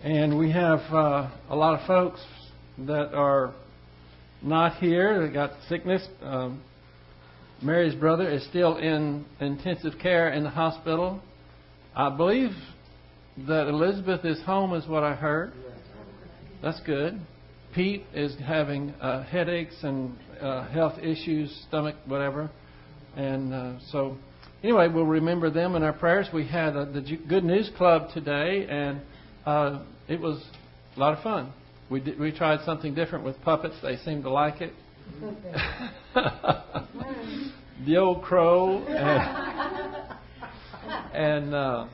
And we have a lot of folks that are not here. They got sickness. Mary's brother is still in intensive care in the hospital. I believe that Elizabeth is home, is what I heard. That's good. Pete is having headaches and health issues, stomach, whatever. And so, anyway, we'll remember them in our prayers. We had the Good News Club today, and it was a lot of fun. We tried something different with puppets. They seemed to like it. The old crow and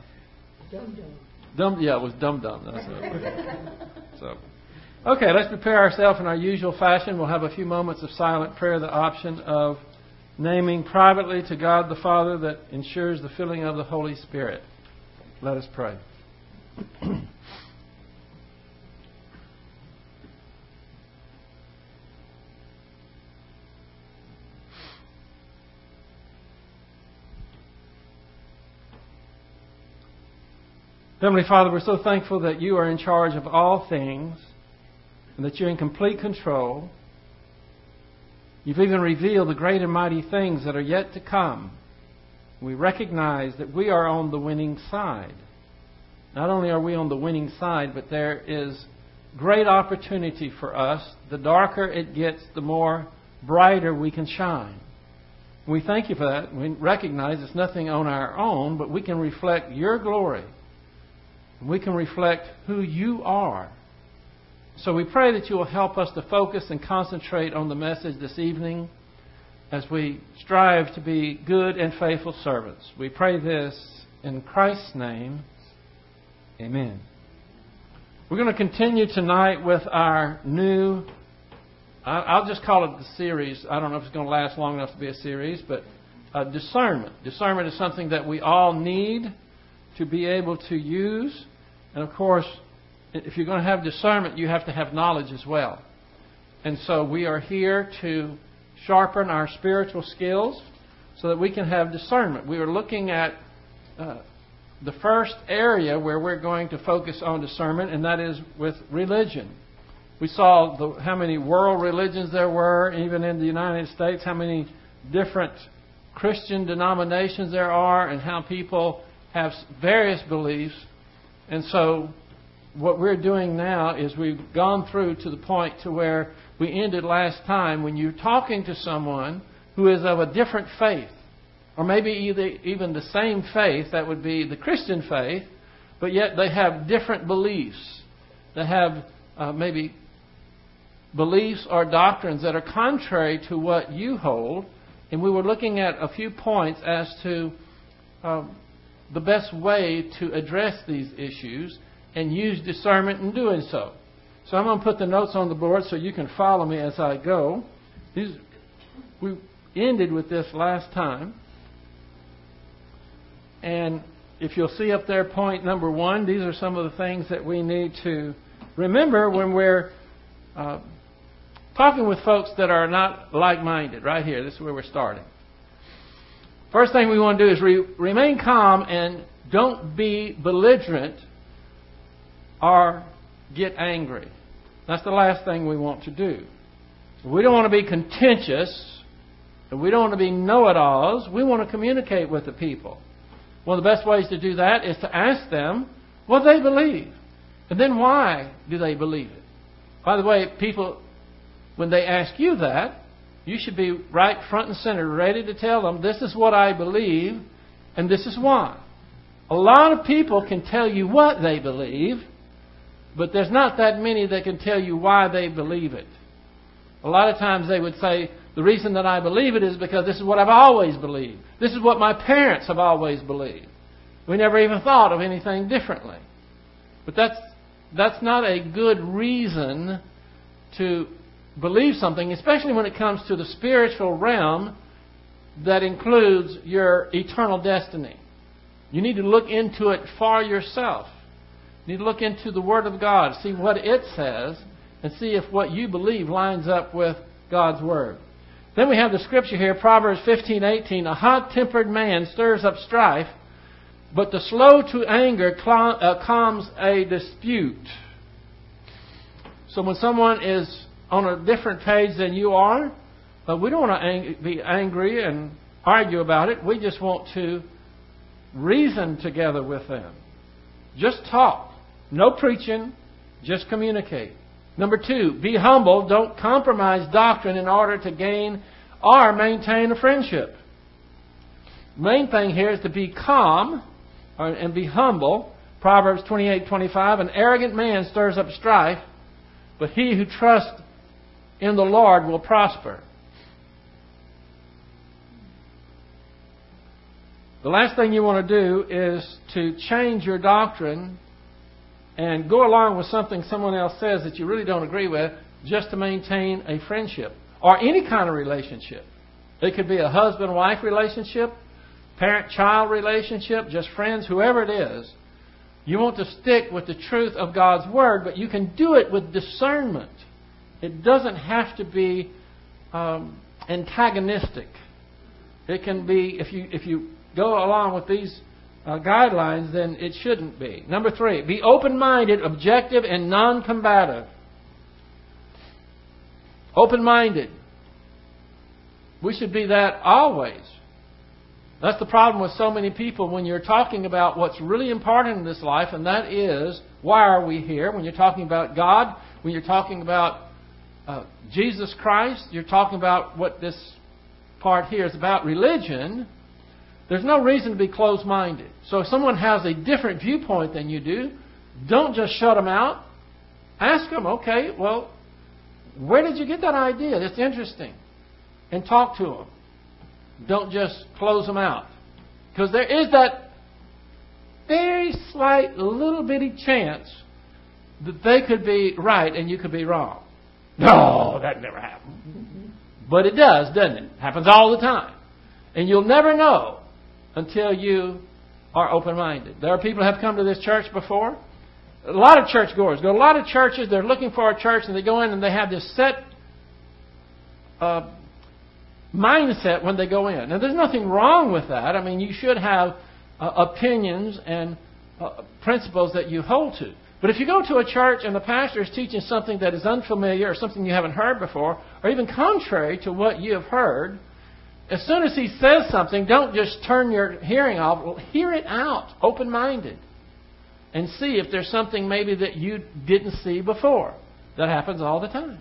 Dum. Yeah, it was Dum Dum. That's it. So, okay, let's prepare ourselves in our usual fashion. We'll have a few moments of silent prayer, the option of naming privately to God the Father that ensures the filling of the Holy Spirit. Let us pray. Heavenly Father, we're so thankful that you are in charge of all things and that you're in complete control. You've even revealed the great and mighty things that are yet to come. We recognize that we are on the winning side. Not only are we on the winning side, but there is great opportunity for us. The darker it gets, the more brighter we can shine. We thank you for that. We recognize it's nothing on our own, but we can reflect your glory. We can reflect who you are. So we pray that you will help us to focus and concentrate on the message this evening as we strive to be good and faithful servants. We pray this in Christ's name. Amen. We're going to continue tonight with our new, I'll just call it the series. I don't know if it's going to last long enough to be a series, but discernment. Discernment is something that we all need to be able to use. And of course, if you're going to have discernment, you have to have knowledge as well. And so we are here to sharpen our spiritual skills so that we can have discernment. We are looking at the first area where we're going to focus on discernment, and that is with religion. We saw how many world religions there were, even in the United States, how many different Christian denominations there are, and how people have various beliefs. And so what we're doing now is we've gone through to the point to where we ended last time when you're talking to someone who is of a different faith, or maybe even the same faith, that would be the Christian faith, but yet they have different beliefs. They have maybe beliefs or doctrines that are contrary to what you hold. And we were looking at a few points as to the best way to address these issues and use discernment in doing so. So I'm going to put the notes on the board so you can follow me as I go. We ended with this last time. And if you'll see up there, point number 1, these are some of the things that we need to remember when we're talking with folks that are not like-minded. Right here, this is where we're starting. First thing we want to do is remain calm and don't be belligerent or get angry. That's the last thing we want to do. We don't want to be contentious. We don't want to be know-it-alls. We want to communicate with the people. One of the best ways to do that is to ask them what they believe. And then why do they believe it? By the way, people, when they ask you that, you should be right front and center, ready to tell them, this is what I believe, and this is why. A lot of people can tell you what they believe, but there's not that many that can tell you why they believe it. A lot of times they would say, the reason that I believe it is because this is what I've always believed. This is what my parents have always believed. We never even thought of anything differently. But that's not a good reason to believe something, especially when it comes to the spiritual realm that includes your eternal destiny. You need to look into it for yourself. You need to look into the Word of God, see what it says, and see if what you believe lines up with God's Word. Then we have the scripture here, Proverbs 15:18. A hot-tempered man stirs up strife, but the slow to anger calms a dispute. So when someone is on a different page than you are, we don't want to be angry and argue about it. We just want to reason together with them. Just talk. No preaching. Just communicate. Number 2, be humble. Don't compromise doctrine in order to gain or maintain a friendship. Main thing here is to be calm and be humble. Proverbs 28:25, an arrogant man stirs up strife, but he who trusts in the Lord will prosper. The last thing you want to do is to change your doctrine and go along with something someone else says that you really don't agree with just to maintain a friendship or any kind of relationship. It could be a husband-wife relationship, parent-child relationship, just friends, whoever it is. You want to stick with the truth of God's Word, but you can do it with discernment. It doesn't have to be antagonistic. It can be, if you go along with these guidelines, then it shouldn't be. Number 3, be open-minded, objective, and non-combative. Open-minded. We should be that always. That's the problem with so many people when you're talking about what's really important in this life, and that is, why are we here? When you're talking about God, when you're talking about Jesus Christ, you're talking about what this part here is about, religion. There's no reason to be closed-minded. So if someone has a different viewpoint than you do, don't just shut them out. Ask them, okay, well, where did you get that idea? That's interesting. And talk to them. Don't just close them out. Because there is that very slight little bitty chance that they could be right and you could be wrong. No, that never happened. But it does, doesn't it? It happens all the time. And you'll never know until you are open-minded. There are people who have come to this church before. A lot of churchgoers go to a lot of churches. They're looking for a church, and they go in and they have this set mindset when they go in. Now, there's nothing wrong with that. I mean, you should have opinions and principles that you hold to. But if you go to a church and the pastor is teaching something that is unfamiliar or something you haven't heard before, or even contrary to what you have heard, as soon as he says something, don't just turn your hearing off. Well, hear it out, open-minded, and see if there's something maybe that you didn't see before. That happens all the time.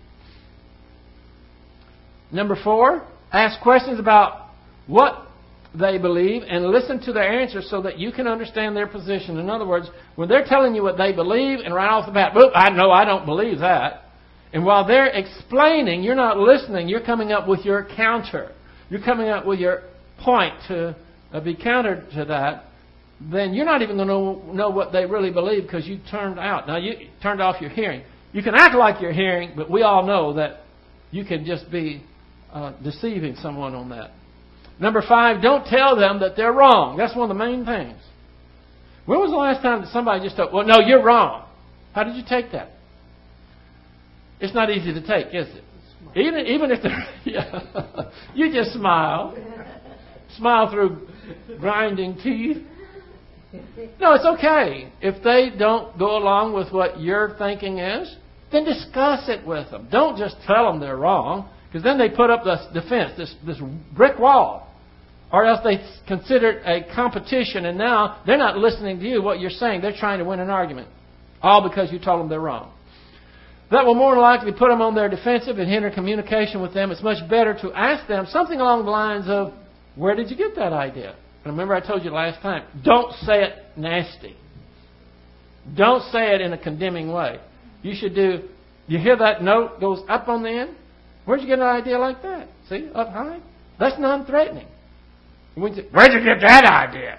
Number 4, ask questions about what they believe and listen to their answers so that you can understand their position. In other words, when they're telling you what they believe, and right off the bat, I don't believe that. And while they're explaining, you're not listening. You're coming up with your counter. You're coming up with your point to be countered to that. Then you're not even going to know what they really believe because you turned out. Now, you turned off your hearing. You can act like you're hearing, but we all know that you can just be deceiving someone on that. Number 5, don't tell them that they're wrong. That's one of the main things. When was the last time that somebody just told, well, no, you're wrong? How did you take that? It's not easy to take, is it? Even if they're... You just smile. Smile through grinding teeth. No, it's okay. If they don't go along with what your thinking is, then discuss it with them. Don't just tell them they're wrong, because then they put up this defense, this brick wall. Or else they consider it a competition, and now they're not listening to you, what you're saying. They're trying to win an argument. All because you told them they're wrong. That will more than likely put them on their defensive and hinder communication with them. It's much better to ask them something along the lines of, where did you get that idea? And remember I told you last time, don't say it nasty. Don't say it in a condemning way. You should do, you hear that note goes up on the end? Where'd you get an idea like that? See, up high? That's non-threatening. Where'd you get that idea?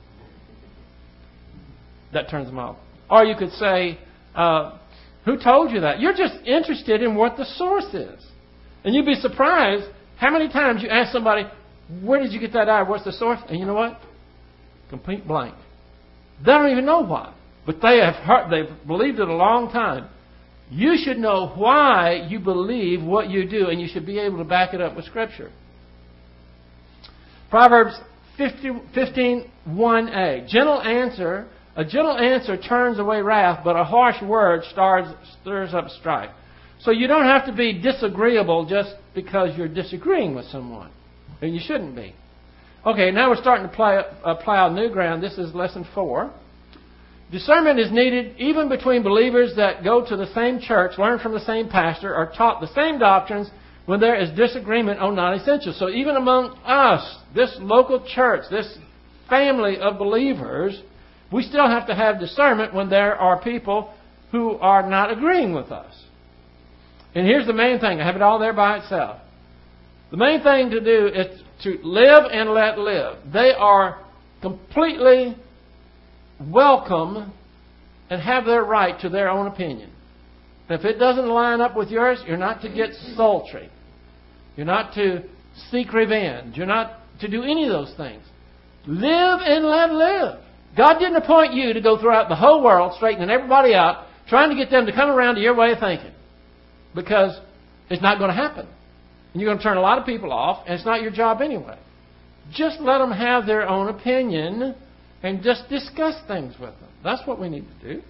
That turns them off. Or you could say, who told you that? You're just interested in what the source is. And you'd be surprised how many times you ask somebody, where did you get that idea? What's the source? And you know what? Complete blank. They don't even know why. But they've believed it a long time. You should know why you believe what you do, and you should be able to back it up with Scripture. Proverbs 15:1a. A gentle answer turns away wrath, but a harsh word stirs up strife. So you don't have to be disagreeable just because you're disagreeing with someone. And you shouldn't be. Okay, now we're starting to plow new ground. This is lesson 4. Discernment is needed even between believers that go to the same church, learn from the same pastor, or taught the same doctrines when there is disagreement on non-essentials. So even among us, this local church, this family of believers, we still have to have discernment when there are people who are not agreeing with us. And here's the main thing. I have it all there by itself. The main thing to do is to live and let live. They are completely welcome and have their right to their own opinion. If it doesn't line up with yours, you're not to get sultry. You're not to seek revenge. You're not to do any of those things. Live and let live. God didn't appoint you to go throughout the whole world, straightening everybody out, trying to get them to come around to your way of thinking. Because it's not going to happen. And you're going to turn a lot of people off, and it's not your job anyway. Just let them have their own opinion and just discuss things with them. That's what we need to do.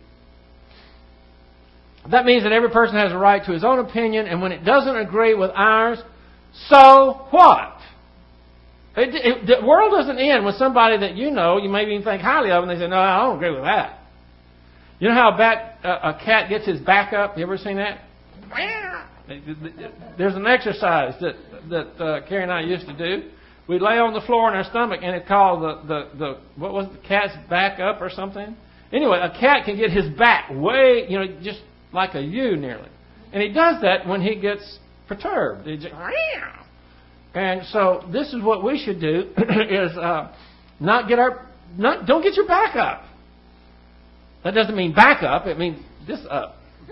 That means that every person has a right to his own opinion, and when it doesn't agree with ours, so what? The world doesn't end with somebody that you know, you maybe even think highly of, and they say, no, I don't agree with that. You know how a cat gets his back up? You ever seen that? There's an exercise that Carrie and I used to do. We'd lay on the floor on our stomach, and it's called the what was it, the cat's back up or something? Anyway, a cat can get his back way, just like a U nearly. And he does that when he gets perturbed. He just, and so this is what we should do, is don't get your back up. That doesn't mean back up, it means this up.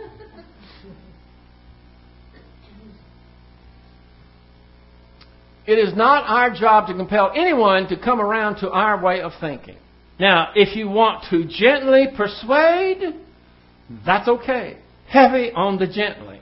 It is not our job to compel anyone to come around to our way of thinking. Now, if you want to gently persuade, that's okay. Heavy on the gently.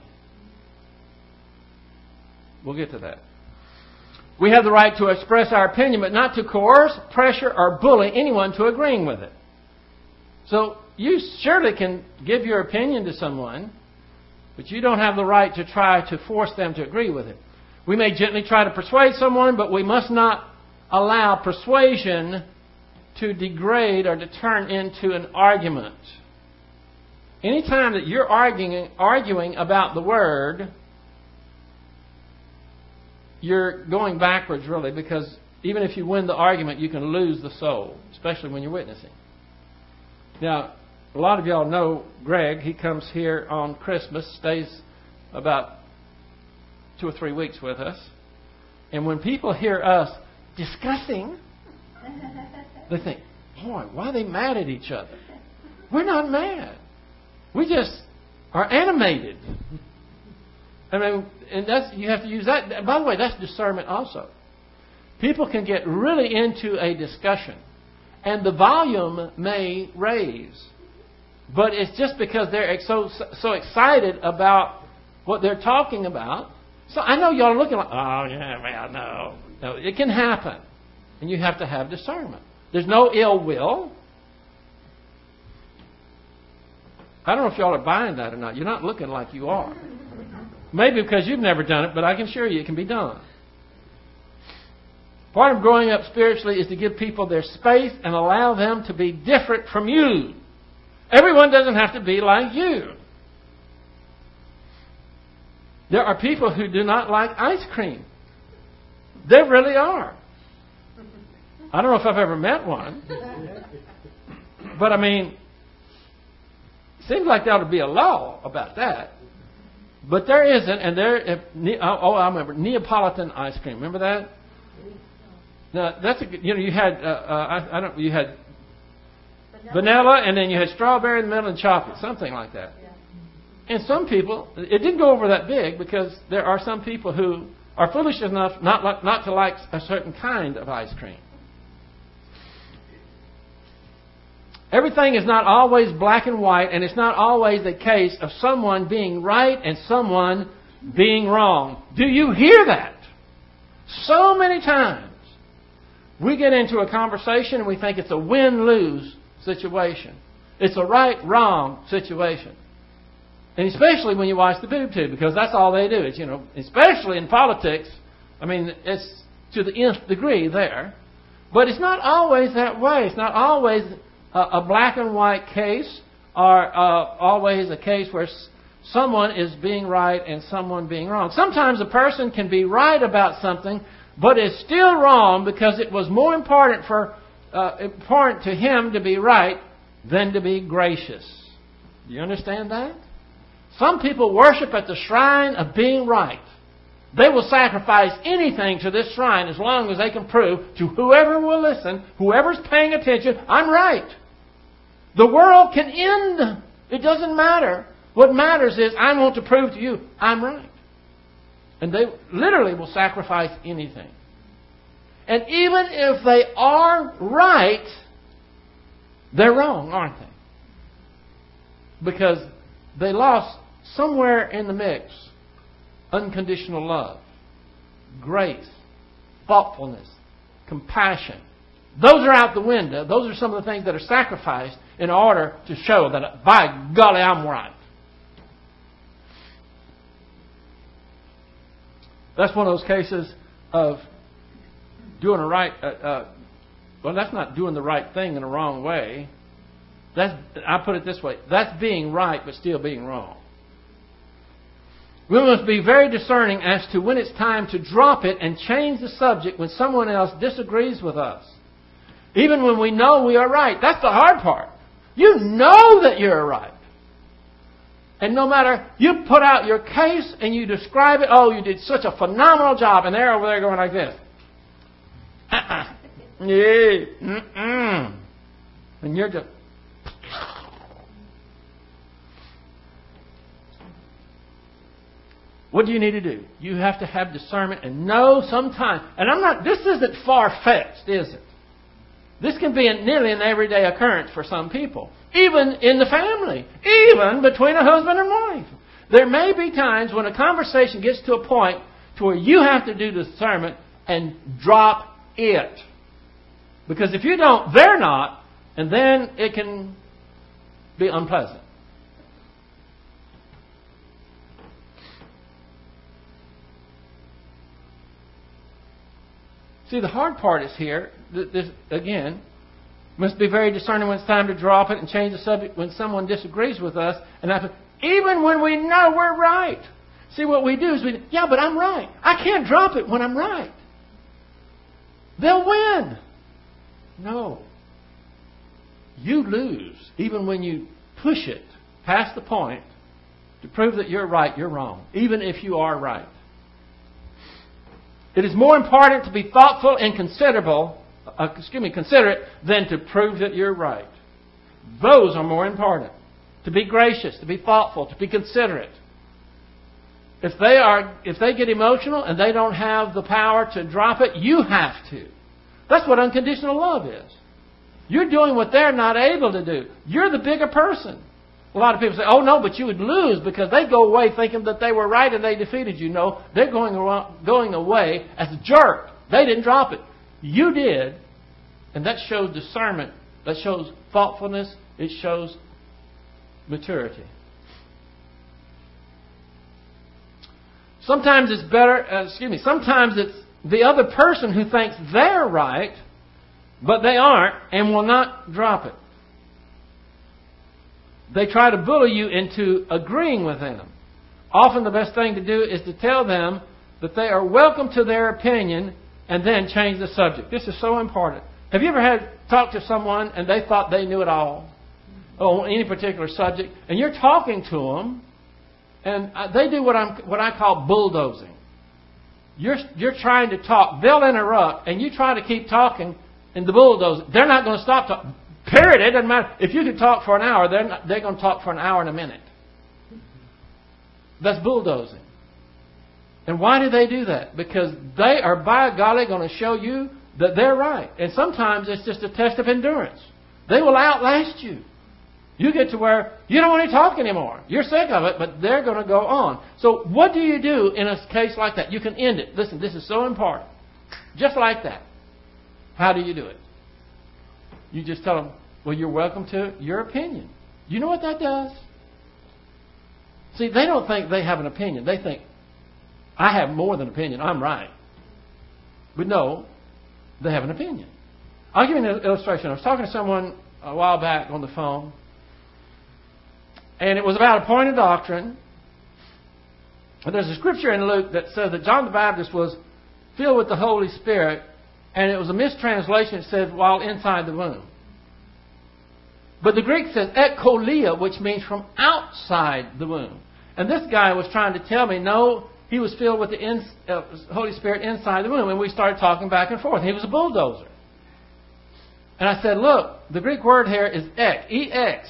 We'll get to that. We have the right to express our opinion, but not to coerce, pressure, or bully anyone to agreeing with it. So, you surely can give your opinion to someone, but you don't have the right to try to force them to agree with it. We may gently try to persuade someone, but we must not allow persuasion to degrade or to turn into an argument. Anytime that you're arguing about the Word, you're going backwards, really, because even if you win the argument, you can lose the soul, especially when you're witnessing. Now, a lot of y'all know Greg. He comes here on Christmas, stays about 2 or 3 weeks with us. And when people hear us discussing, they think, boy, why are they mad at each other? We're not mad. We just are animated. I mean, and you have to use that. By the way, that's discernment also. People can get really into a discussion, and the volume may raise. But it's just because they're so excited about what they're talking about. So I know y'all are looking like, oh, yeah, man, no. No, it can happen. And you have to have discernment. There's no ill will. I don't know if y'all are buying that or not. You're not looking like you are. Maybe because you've never done it, but I can assure you it can be done. Part of growing up spiritually is to give people their space and allow them to be different from you. Everyone doesn't have to be like you. There are people who do not like ice cream. There really are. I don't know if I've ever met one. But I mean, it seems like there ought to be a law about that. But there isn't, and I remember Neapolitan ice cream. Remember that? Now that's you had you had vanilla, and then you had strawberry in the middle and chocolate, something like that. And some people, it didn't go over that big because there are some people who are foolish enough not to like a certain kind of ice cream. Everything is not always black and white, and it's not always the case of someone being right and someone being wrong. Do you hear that? So many times We get into a conversation and we think it's a win-lose situation. It's a right-wrong situation. And especially when you watch the boob tube, because that's all they do. Is, especially in politics, it's to the nth degree there. But it's not always that way. It's not always a black and white case, or always a case where someone is being right and someone being wrong. Sometimes a person can be right about something, but is still wrong because it was more important to him to be right than to be gracious. Do you understand that? Some people worship at the shrine of being right. They will sacrifice anything to this shrine as long as they can prove to whoever will listen, whoever's paying attention, I'm right. The world can end. It doesn't matter. What matters is I want to prove to you I'm right. And they literally will sacrifice anything. And even if they are right, they're wrong, aren't they? Because they lost somewhere in the mix unconditional love, grace, thoughtfulness, compassion. Those are out the window. Those are some of the things that are sacrificed in order to show that, by golly, I'm right. That's one of those cases of doing a right... that's not doing the right thing in the wrong way. I put it this way. That's being right but still being wrong. We must be very discerning as to when it's time to drop it and change the subject when someone else disagrees with us. Even when we know we are right. That's the hard part. You know that you're right. And no matter, you put out your case and you describe it, oh, you did such a phenomenal job, and they're over there going like this. Yeah. And you're just... What do you need to do? You have to have discernment and know sometimes. And this isn't far-fetched, is it? This can be nearly an everyday occurrence for some people. Even in the family. Even between a husband and wife. There may be times when a conversation gets to a point to where you have to do discernment and drop it. Because if you don't, they're not. And then it can be unpleasant. See, the hard part is here. This, again, must be very discerning when it's time to drop it and change the subject when someone disagrees with us. And even when we know we're right. See, what we do is but I'm right. I can't drop it when I'm right. They'll win. No. You lose even when you push it past the point to prove that you're right, you're wrong. Even if you are right. It is more important to be thoughtful and considerate than to prove that you're right. Those are more important. To be gracious, to be thoughtful, to be considerate. If they get emotional and they don't have the power to drop it, you have to. That's what unconditional love is. You're doing what they're not able to do. You're the bigger person. A lot of people say, oh no, but you would lose because they go away thinking that they were right and they defeated you. No, they're going away as a jerk. They didn't drop it. You did. And that shows discernment. That shows thoughtfulness. It shows maturity. Sometimes it's sometimes it's the other person who thinks they're right, but they aren't and will not drop it. They try to bully you into agreeing with them. Often the best thing to do is to tell them that they are welcome to their opinion and then change the subject. This is so important. Have you ever talked to someone and they thought they knew it all on any particular subject, and you're talking to them and they do what I call bulldozing. You're trying to talk. They'll interrupt and you try to keep talking, and the bulldozer, they're not going to stop talking. Period. It doesn't matter. If you could talk for an hour, they're going to talk for an hour and a minute. That's bulldozing. And why do they do that? Because they are, by golly, going to show you that they're right. And sometimes it's just a test of endurance. They will outlast you. You get to where you don't want to talk anymore. You're sick of it, but they're going to go on. So what do you do in a case like that? You can end it. Listen, this is so important. Just like that. How do you do it? You just tell them, well, you're welcome to your opinion. You know what that does? See, they don't think they have an opinion. They think, I have more than an opinion. I'm right. But no, they have an opinion. I'll give you an illustration. I was talking to someone a while back on the phone, and it was about a point of doctrine. And there's a scripture in Luke that says that John the Baptist was filled with the Holy Spirit, and it was a mistranslation. It said, while inside the womb. But the Greek says, ekolia, which means from outside the womb. And this guy was trying to tell me, no, he was filled with the Holy Spirit inside the womb. And we started talking back and forth. He was a bulldozer. And I said, look, the Greek word here is ek, E-X.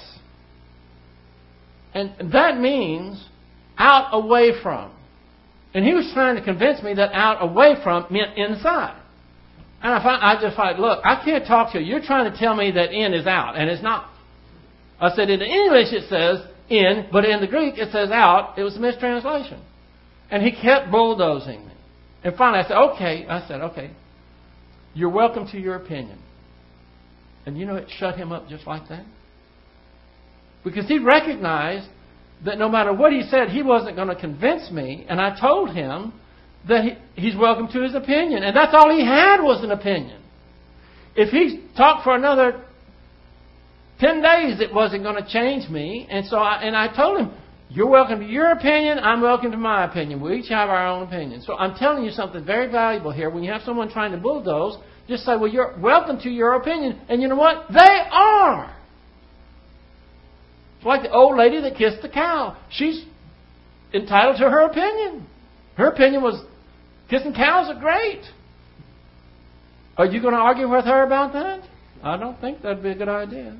And that means out, away from. And he was trying to convince me that out, away from meant inside. And I just thought, look, I can't talk to you. You're trying to tell me that in is out, and it's not. I said, in the English it says in, but in the Greek it says out. It was a mistranslation. And he kept bulldozing me. And finally I said, okay, you're welcome to your opinion. And you know, it shut him up just like that. Because he recognized that no matter what he said, he wasn't going to convince me. And I told him that he's welcome to his opinion. And that's all he had was an opinion. If he talked for another 10 days, it wasn't going to change me. And so I told him, you're welcome to your opinion. I'm welcome to my opinion. We each have our own opinion. So I'm telling you something very valuable here. When you have someone trying to bulldoze, just say, well, you're welcome to your opinion. And you know what? They are. It's like the old lady that kissed the cow. She's entitled to her opinion. Her opinion was, kissing cows are great. Are you going to argue with her about that? I don't think that'd be a good idea.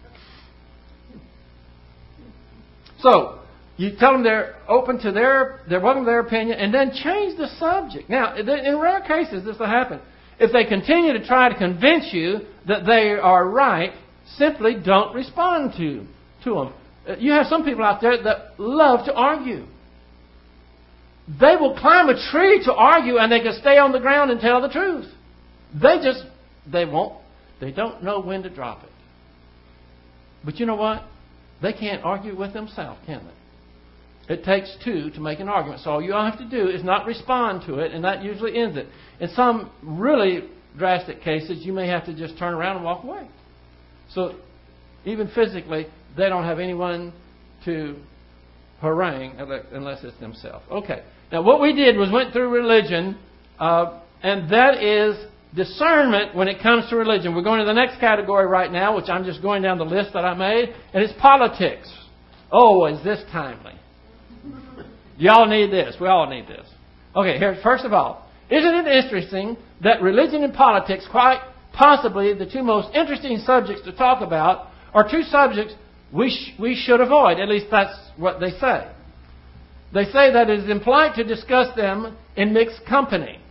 So, you tell them they're welcome to their opinion, and then change the subject. Now, in rare cases, this will happen. If they continue to try to convince you that they are right, simply don't respond to them. You have some people out there that love to argue. They will climb a tree to argue, and they can stay on the ground and tell the truth. They don't know when to drop it. But you know what? They can't argue with themselves, can they? It takes two to make an argument. So all you have to do is not respond to it, and that usually ends it. In some really drastic cases, you may have to just turn around and walk away. So even physically, they don't have anyone to harangue unless it's themselves. Okay. Now what we did was went through religion, and that is discernment when it comes to religion. We're going to the next category right now, which I'm just going down the list that I made, and it's politics. Oh, is this timely? Y'all need this. We all need this. Okay, here, first of all, isn't it interesting that religion and politics, quite possibly the two most interesting subjects to talk about, are two subjects we should avoid. At least that's what they say. They say that it is impolite to discuss them in mixed company.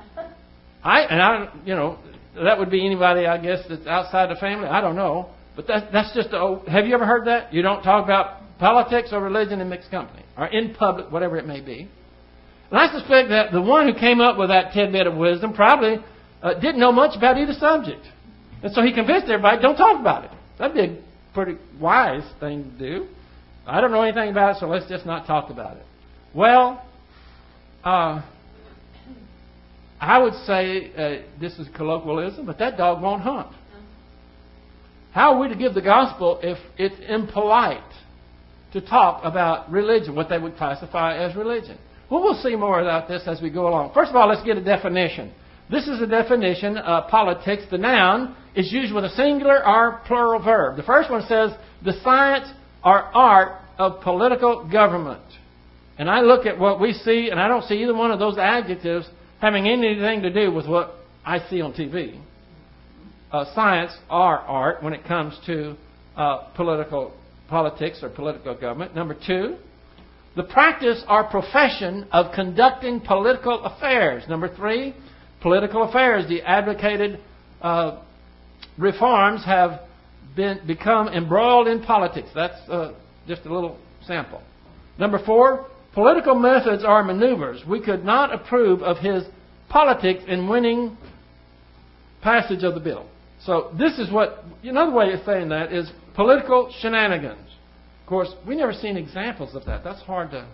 That would be anybody, I guess, that's outside the family. I don't know. But that's just, have you ever heard that? You don't talk about politics or religion in mixed company. Or in public, whatever it may be. And I suspect that the one who came up with that tidbit of wisdom probably didn't know much about either subject. And so he convinced everybody, don't talk about it. That'd be a pretty wise thing to do. I don't know anything about it, so let's just not talk about it. Well, I would say, this is colloquialism, but that dog won't hunt. How are we to give the gospel if it's impolite to talk about religion, what they would classify as religion? Well, we'll see more about this as we go along. First of all, let's get a definition. This is a definition of politics. The noun is used with a singular or plural verb. The first one says, the science or art of political government. And I look at what we see, and I don't see either one of those adjectives having anything to do with what I see on TV. Science or art when it comes to politics or political government. Number two, the practice or profession of conducting political affairs. Number three, political affairs. The advocated reforms have become embroiled in politics. That's just a little sample. Number four, political methods or maneuvers. We could not approve of his politics in winning passage of the bill. So this is what, another way of saying that is political shenanigans. Of course, we've never seen examples of that. That's hard to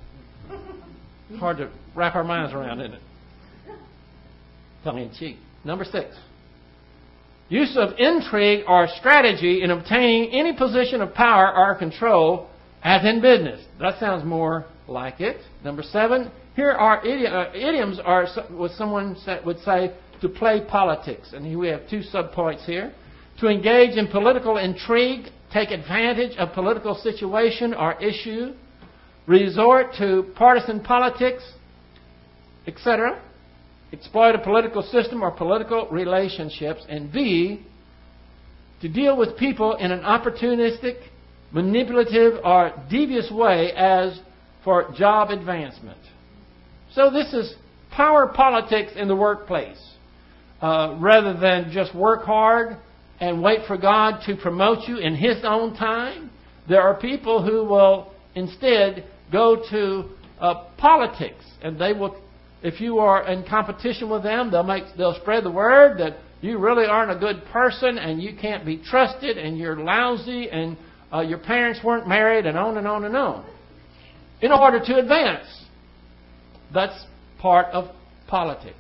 wrap our minds around, isn't it? Tongue in cheek. Number 6. Use of intrigue or strategy in obtaining any position of power or control, as in business. That sounds more like it. Number 7. Here are idioms are what someone would say to play politics. And here we have 2 subpoints here. To engage in political intrigue, take advantage of political situation or issue, resort to partisan politics, etc., exploit a political system or political relationships, and B, to deal with people in an opportunistic, manipulative, or devious way as for job advancement. So this is power politics in the workplace. Rather than just work hard and wait for God to promote you in His own time, there are people who will instead go to politics, and they will. If you are in competition with them, they'll spread the word that you really aren't a good person and you can't be trusted and you're lousy and your parents weren't married and on and on and on. In order to advance. That's part of politics.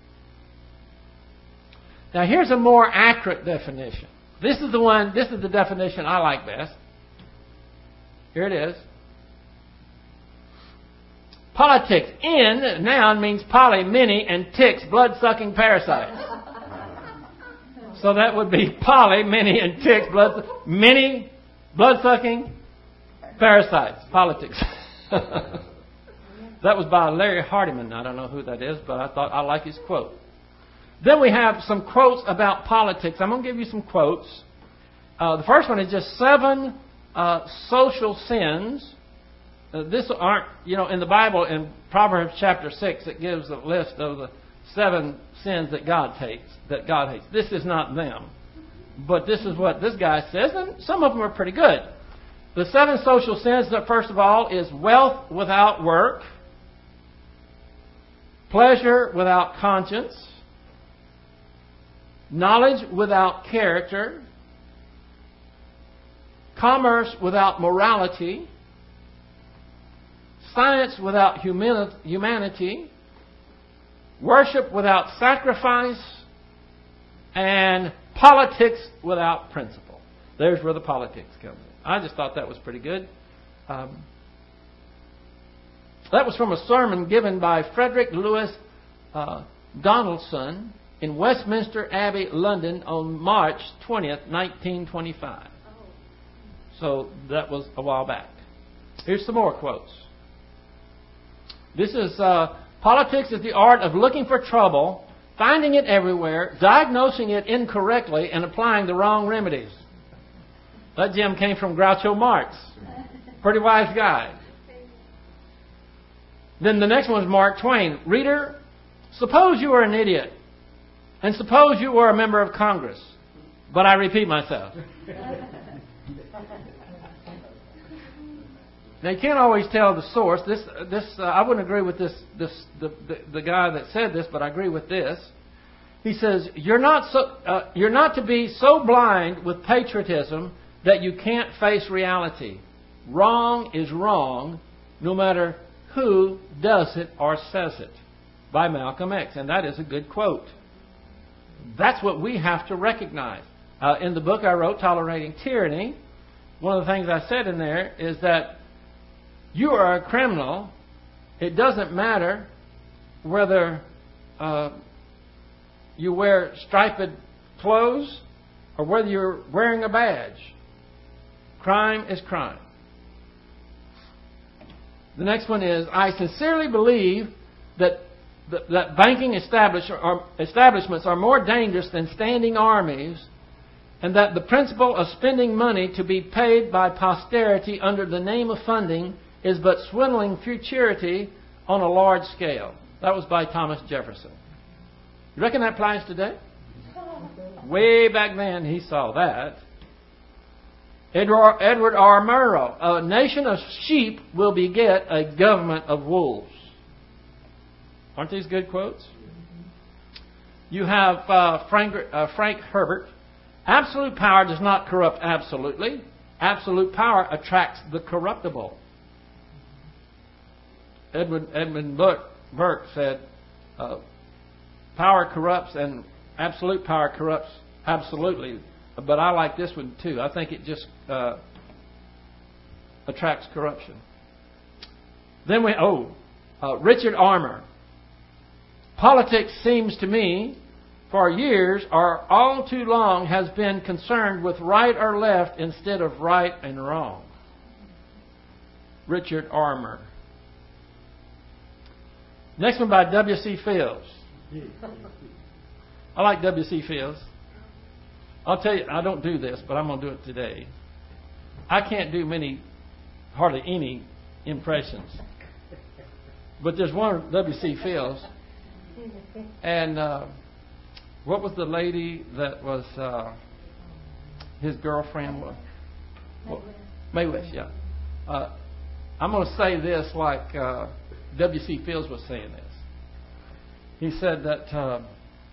Now here's a more accurate definition. This is the definition I like best. Here it is. Politics. In, noun, means poly, many, and ticks, blood-sucking parasites. So that would be poly, many, and ticks, many, blood-sucking parasites. Politics. That was by Larry Hardiman. I don't know who that is, but I thought I like his quote. Then we have some quotes about politics. I'm going to give you some quotes. The first one is just 7 social sins. This aren't, in the Bible, in Proverbs chapter 6, it gives a list of the 7 sins that God hates. This is not them. But this is what this guy says, and some of them are pretty good. The 7 social sins, first of all, is wealth without work, pleasure without conscience, knowledge without character, commerce without morality, science without humanity, worship without sacrifice, and politics without principle. There's where the politics comes in. I just thought that was pretty good. That was from a sermon given by Frederick Lewis Donaldson in Westminster Abbey, London, on March 20th, 1925. So that was a while back. Here's some more quotes. This is, politics is the art of looking for trouble, finding it everywhere, diagnosing it incorrectly, and applying the wrong remedies. That Jim came from Groucho Marx. Pretty wise guy. Then the next one is Mark Twain. Reader, suppose you were an idiot, and suppose you were a member of Congress. But I repeat myself. Now you can't always tell the source. I wouldn't agree with the guy that said this, but I agree with this. He says you're not to be so blind with patriotism that you can't face reality. Wrong is wrong, no matter who does it or says it. By Malcolm X, and that is a good quote. That's what we have to recognize. In the book I wrote, Tolerating Tyranny, one of the things I said in there is that you are a criminal. It doesn't matter whether you wear striped clothes or whether you're wearing a badge. Crime is crime. The next one is, I sincerely believe that banking establishments are more dangerous than standing armies, and that the principle of spending money to be paid by posterity under the name of funding is but swindling futurity on a large scale. That was by Thomas Jefferson. You reckon that applies today? Way back then he saw that. Edward R. Murrow. A nation of sheep will beget a government of wolves. Aren't these good quotes? You have Frank Herbert. Absolute power does not corrupt absolutely. Absolute power attracts the corruptible. Edmund Burke said, power corrupts and absolute power corrupts absolutely. But I like this one too. I think it just attracts corruption. Then Richard Armour. Politics seems to me, for years or all too long, has been concerned with right or left instead of right and wrong. Richard Armour. Next one by W.C. Fields. I like W.C. Fields. I'll tell you, I don't do this, but I'm going to do it today. I can't do hardly any impressions. But there's one W.C. Fields. And what was the lady that was his girlfriend? Mae West, yeah. I'm going to say this like W.C. Fields was saying this. He said that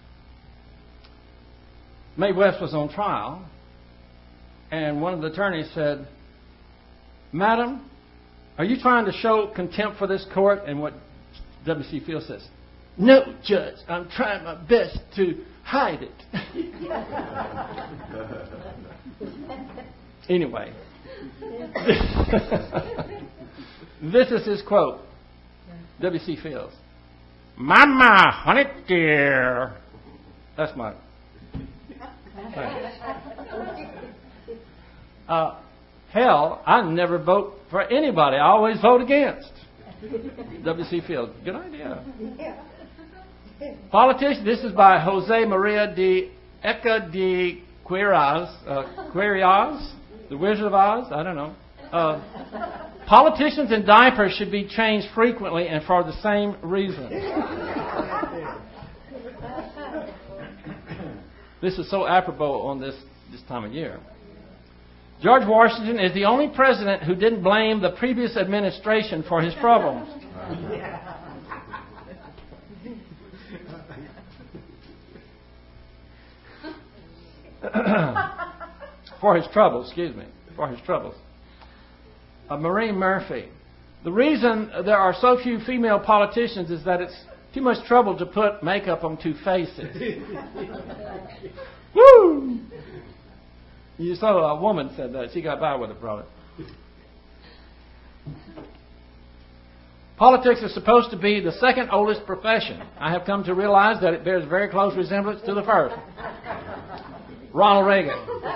Mae West was on trial, and one of the attorneys said, "Madam, are you trying to show contempt for this court?" And what W.C. Fields says, "No, Judge, I'm trying my best to hide it." Anyway, this is his quote. W.C. Fields. "Mama, honey dear." That's my... hell, I never vote for anybody. I always vote against. W.C. Fields. Good idea. Politician. This is by Jose Maria de Eca de Queiroz, the Wizard of Oz. I don't know. Politicians in diapers should be changed frequently and for the same reason. This is so apropos on this time of year. George Washington is the only president who didn't blame the previous administration for his problems. For his troubles. Maureen Murphy. The reason there are so few female politicians is that it's too much trouble to put makeup on two faces. Woo! You saw a woman said that. She got by with it, brother. Politics is supposed to be the second oldest profession. I have come to realize that it bears very close resemblance to the first. Ronald Reagan.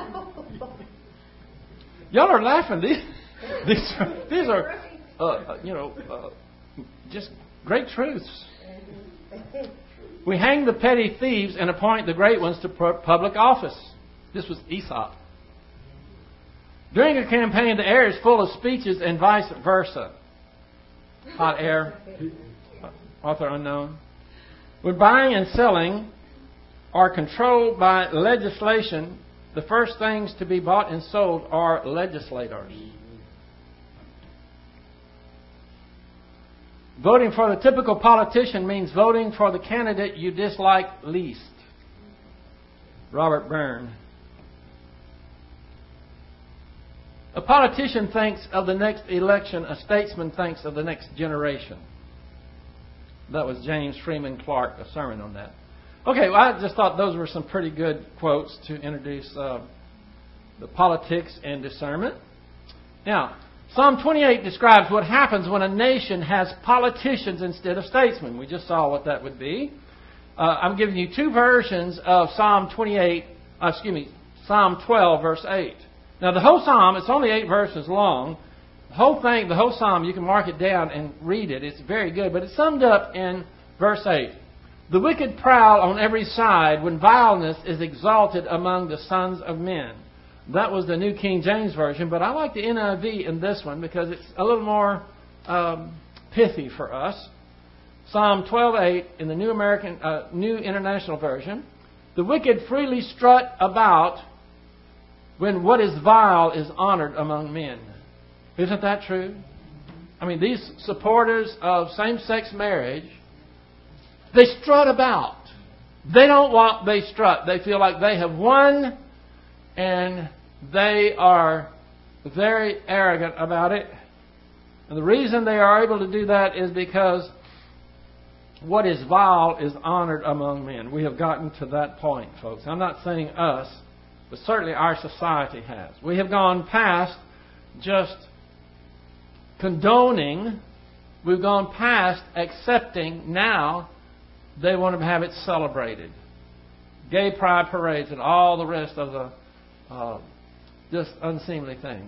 Y'all are laughing. These are just great truths. We hang the petty thieves and appoint the great ones to public office. This was Aesop. During a campaign, the air is full of speeches and vice versa. Hot air. Author unknown. When buying and selling are controlled by legislation, the first things to be bought and sold are legislators. Voting for the typical politician means voting for the candidate you dislike least. Robert Byrne. A politician thinks of the next election. A statesman thinks of the next generation. That was James Freeman Clark, a sermon on that. Okay, well, I just thought those were some pretty good quotes to introduce the politics and discernment. Now, Psalm 28 describes what happens when a nation has politicians instead of statesmen. We just saw what that would be. I'm giving you two versions of Psalm 12, verse 8. Now, the whole Psalm, it's only 8 verses long. The whole Psalm, you can mark it down and read it. It's very good. But it's summed up in verse 8. The wicked prowl on every side when vileness is exalted among the sons of men. That was the New King James Version, but I like the NIV in this one because it's a little more pithy for us. Psalm 12:8 in the New International Version. The wicked freely strut about when what is vile is honored among men. Isn't that true? I mean, these supporters of same-sex marriage, they strut about. They don't want, they strut. They feel like they have won, and they are very arrogant about it. And the reason they are able to do that is because what is vile is honored among men. We have gotten to that point, folks. I'm not saying us, but certainly our society has. We have gone past just condoning. We've gone past accepting. Now they want to have it celebrated. Gay pride parades and all the rest of the just unseemly things.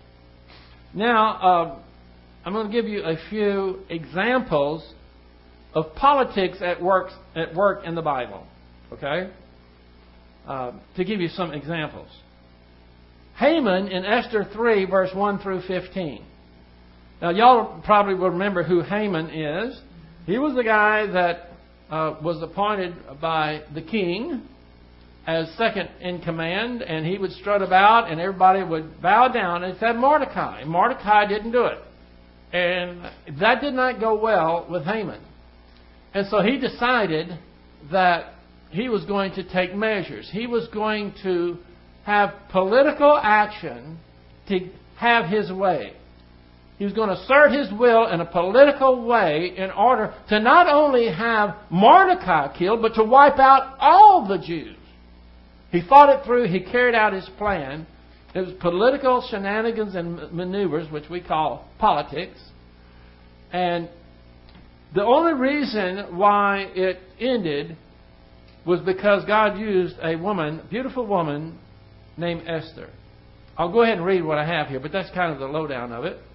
Now, I'm going to give you a few examples of politics at work in the Bible. Okay? To give you some examples. Haman in Esther 3, verse 1 through 15. Now, y'all probably will remember who Haman is. He was the guy that was appointed by the king as second in command, and he would strut about, and everybody would bow down except Mordecai. And Mordecai didn't do it. And that did not go well with Haman. And so he decided that he was going to take measures. He was going to have political action to have his way. He was going to assert his will in a political way in order to not only have Mordecai killed, but to wipe out all the Jews. He thought it through. He carried out his plan. It was political shenanigans and maneuvers, which we call politics. And the only reason why it ended was because God used a woman, beautiful woman, named Esther. I'll go ahead and read what I have here, but that's kind of the lowdown of it.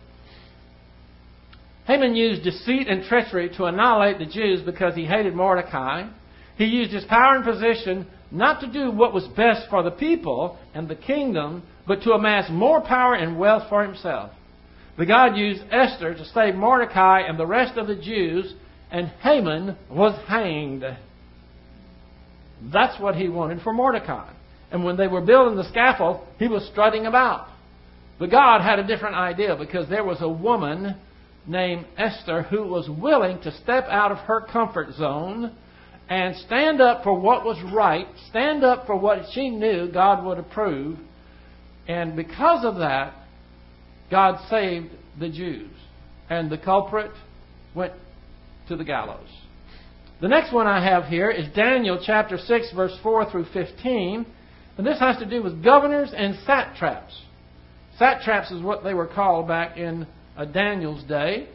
Haman used deceit and treachery to annihilate the Jews because he hated Mordecai. He used his power and position not to do what was best for the people and the kingdom, but to amass more power and wealth for himself. But God used Esther to save Mordecai and the rest of the Jews, and Haman was hanged. That's what he wanted for Mordecai. And when they were building the scaffold, he was strutting about. But God had a different idea, because there was a woman named Esther who was willing to step out of her comfort zone and stand up for what was right, stand up for what she knew God would approve. And because of that, God saved the Jews. And the culprit went to the gallows. The next one I have here is Daniel chapter 6, verse 4 through 15. And this has to do with governors and satraps. Satraps is what they were called back in Daniel's day.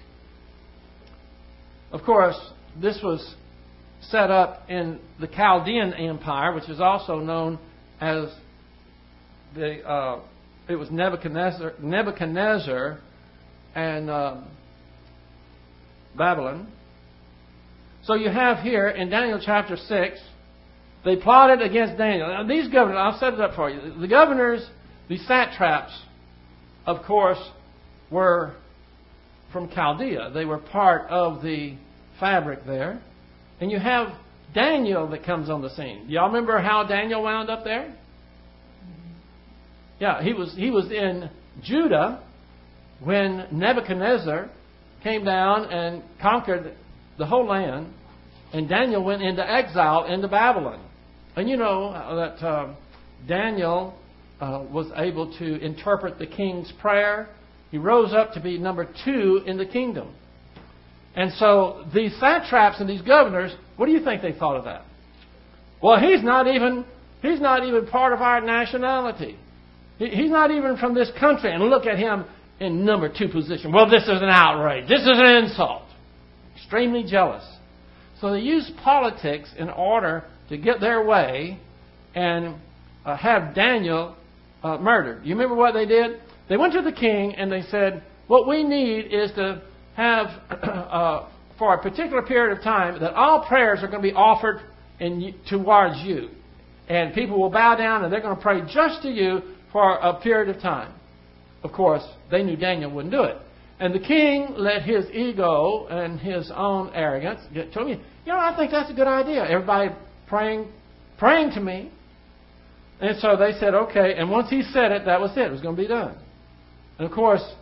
Of course, this was set up in the Chaldean Empire, which is also known as it was Nebuchadnezzar and Babylon. So you have here in Daniel chapter 6, they plotted against Daniel. Now these governors, I'll set it up for you. The governors, the satraps, of course, were from Chaldea. They were part of the fabric there. And you have Daniel that comes on the scene. Y'all remember how Daniel wound up there? Yeah, he was in Judah when Nebuchadnezzar came down and conquered the whole land, and Daniel went into exile into Babylon. And you know that Daniel was able to interpret the king's prayer. He rose up to be number 2 in the kingdom. And so these satraps and these governors, what do you think they thought of that? Well, he's not even part of our nationality. He's not even from this country. And look at him in number 2 position. Well, this is an outrage. This is an insult. Extremely jealous. So they used politics in order to get their way and have Daniel murdered. You remember what they did? They went to the king and they said, what we need is to have, for a particular period of time, that all prayers are going to be offered towards you. And people will bow down and they're going to pray just to you for a period of time. Of course, they knew Daniel wouldn't do it. And the king let his ego and his own arrogance get to him. You know, I think that's a good idea. Everybody praying to me. And so they said, okay. And once he said it, that was it. It was going to be done. And of course,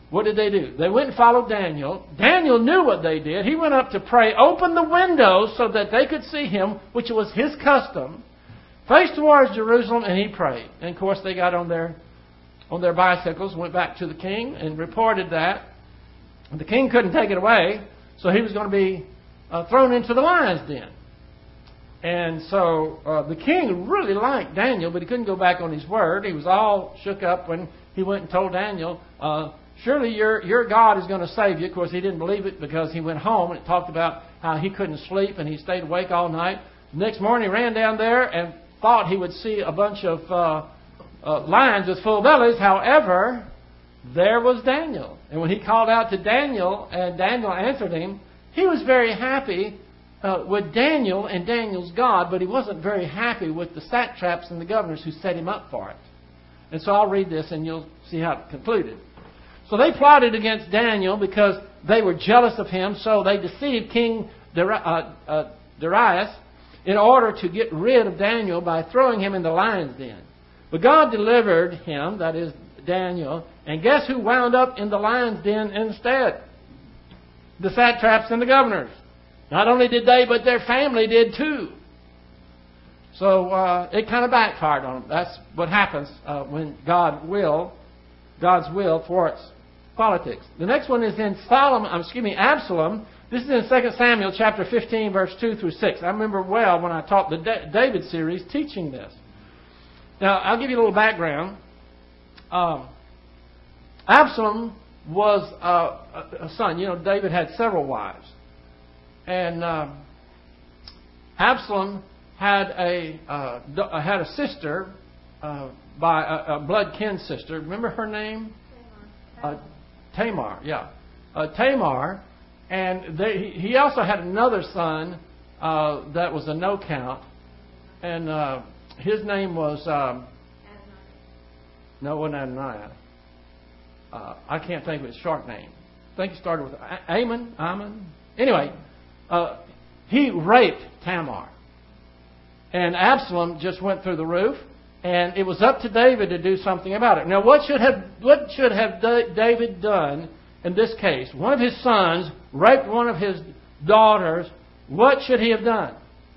what did they do? They went and followed Daniel. Daniel knew what they did. He went up to pray, opened the windows so that they could see him, which was his custom, faced towards Jerusalem, and he prayed. And of course, they got on their bicycles, went back to the king, and reported that. The king couldn't take it away, so he was going to be thrown into the lion's den. And so the king really liked Daniel, but he couldn't go back on his word. He was all shook up when he went and told Daniel, surely your God is going to save you. Of course, he didn't believe it because he went home and it talked about how he couldn't sleep and he stayed awake all night. The next morning he ran down there and thought he would see a bunch of lions with full bellies. However, there was Daniel. And when he called out to Daniel and Daniel answered him, he was very happy with Daniel and Daniel's God, but he wasn't very happy with the satraps and the governors who set him up for it. And so I'll read this and you'll see how it concluded. So they plotted against Daniel because they were jealous of him, so they deceived King Darius in order to get rid of Daniel by throwing him in the lion's den. But God delivered him, that is Daniel, and guess who wound up in the lion's den instead? The satraps and the governors. Not only did they, but their family did too. So it kind of backfired on them. That's what happens when God's will thwarts politics. The next one is in Absalom. This is in 2 Samuel chapter 15, verse 2 through 6. I remember well when I taught the David series teaching this. Now, I'll give you a little background. Absalom was a son. You know, David had several wives. And Absalom had a sister by a blood kin sister. Remember her name? Tamar. Tamar. And he also had another son that was a no count. And his name was... no, it wasn't Adoniah. I can't think of his short name. I think it started with Amon. Anyway, he raped Tamar. And Absalom just went through the roof. And it was up to David to do something about it. Now, what should have David done in this case? One of his sons raped one of his daughters. What should he have done?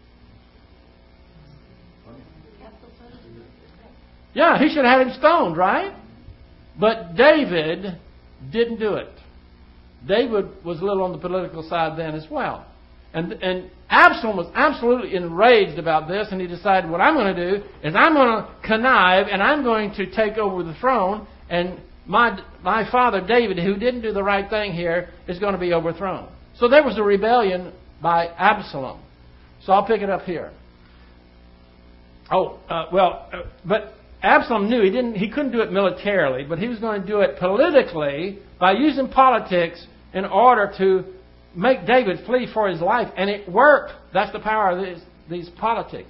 Yeah, he should have had him stoned, right? But David didn't do it. David was a little on the political side then as well. And Absalom was absolutely enraged about this, and he decided, what I'm going to do is I'm going to connive, and I'm going to take over the throne, and my father David, who didn't do the right thing here, is going to be overthrown. So there was a rebellion by Absalom. So I'll pick it up here. But Absalom knew he couldn't do it militarily, but he was going to do it politically by using politics in order to make David flee for his life. And it worked. That's the power of these politics.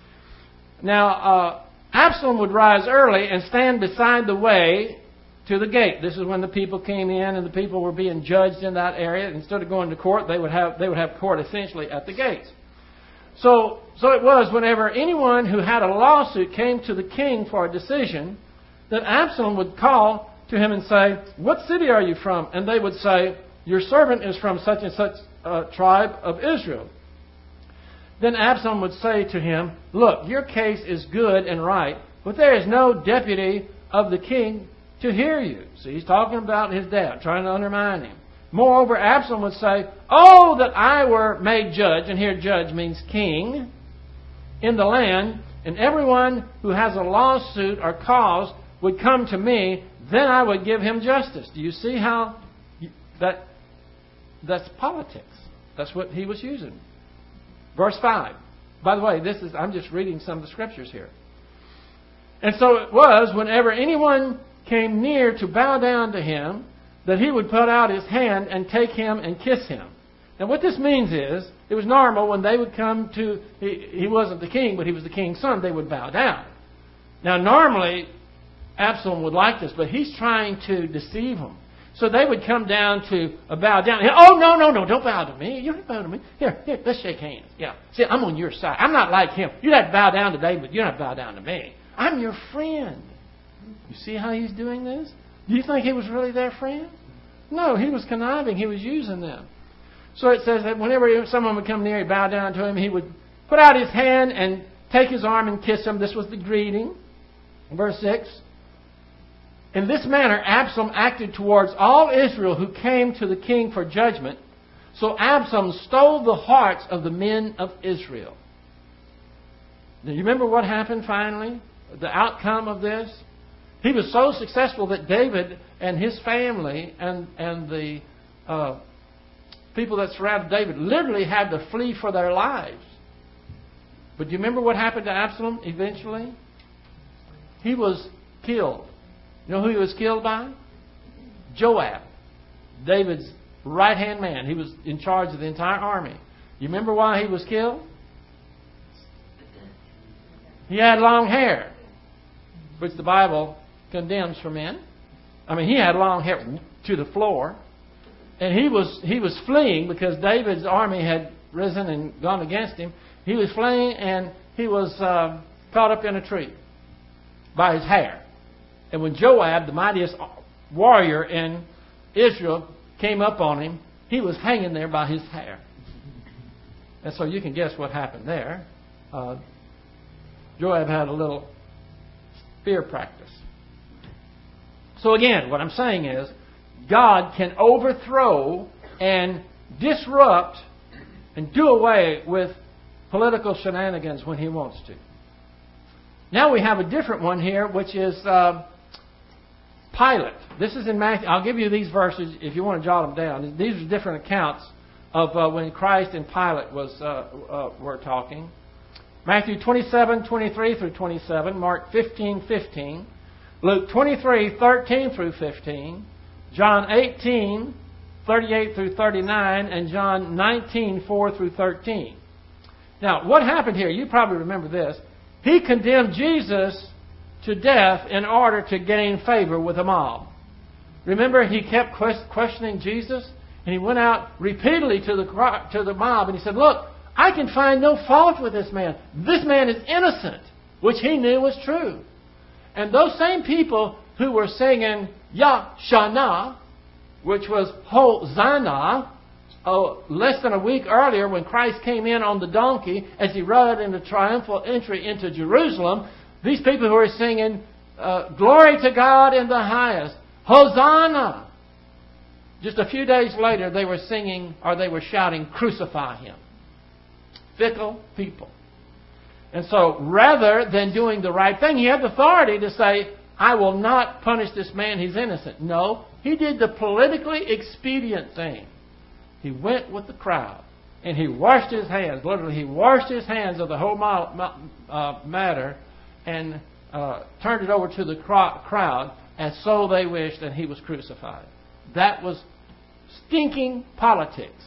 Now, Absalom would rise early and stand beside the way to the gate. This is when the people came in and the people were being judged in that area. Instead of going to court, they would have court essentially at the gates. So it was whenever anyone who had a lawsuit came to the king for a decision, that Absalom would call to him and say, "What city are you from?" And they would say, "Your servant is from such and such tribe of Israel." Then Absalom would say to him, "Look, your case is good and right, but there is no deputy of the king to hear you." See, he's talking about his dad, trying to undermine him. Moreover, Absalom would say, "Oh, that I were made judge," and here judge means king, "in the land, and everyone who has a lawsuit or cause would come to me, then I would give him justice." Do you see how that's politics? That's what he was using. Verse 5. By the way, I'm just reading some of the scriptures here. "And so it was, whenever anyone came near to bow down to him, that he would put out his hand and take him and kiss him." Now what this means is, it was normal when they would come to, he wasn't the king, but he was the king's son, they would bow down. Now normally, Absalom would like this, but he's trying to deceive him. So they would come down to a bow down. "Oh, no, don't bow to me. You don't bow to me. Here, let's shake hands. Yeah. See, I'm on your side. I'm not like him. You have to bow down to David. You don't have to bow down to me. I'm your friend." You see how he's doing this? Do you think he was really their friend? No, he was conniving. He was using them. So it says that whenever someone would come near, he'd bow down to him. He would put out his hand and take his arm and kiss him. This was the greeting. Verse 6. In this manner, Absalom acted towards all Israel who came to the king for judgment. So Absalom stole the hearts of the men of Israel. Do you remember what happened finally? The outcome of this? He was so successful that David and his family and the people that surrounded David literally had to flee for their lives. But do you remember what happened to Absalom eventually? He was killed. You know who he was killed by? Joab, David's right-hand man. He was in charge of the entire army. You remember why he was killed? He had long hair, which the Bible condemns for men. I mean, he had long hair to the floor. And he was fleeing because David's army had risen and gone against him. He was fleeing and he was caught up in a tree by his hair. And when Joab, the mightiest warrior in Israel, came up on him, he was hanging there by his hair. And so you can guess what happened there. Joab had a little spear practice. So again, what I'm saying is, God can overthrow and disrupt and do away with political shenanigans when He wants to. Now we have a different one here, which is Pilate. This is in Matthew. I'll give you these verses if you want to jot them down. These are different accounts of when Christ and Pilate were talking. Matthew 27:23 through 27, Mark 15:15, Luke 23:13 through 15, John 18:38 through 39, and John 19:4 through 13. Now, what happened here? You probably remember this. He condemned Jesus to death in order to gain favor with the mob. Remember, he kept questioning Jesus, and he went out repeatedly to the mob, and he said, "Look, I can find no fault with this man. This man is innocent," which he knew was true. And those same people who were singing Yah-Shana, which was Hosanna, less than a week earlier when Christ came in on the donkey as he rode in the triumphal entry into Jerusalem, these people who were singing, "Glory to God in the highest, Hosanna." Just a few days later, they were singing, or they were shouting, "Crucify him." Fickle people. And so, rather than doing the right thing, he had the authority to say, "I will not punish this man, he's innocent." No, he did the politically expedient thing. He went with the crowd, and he washed his hands. Literally, he washed his hands of the whole matter and turned it over to the crowd, and so they wished, and he was crucified. That was stinking politics,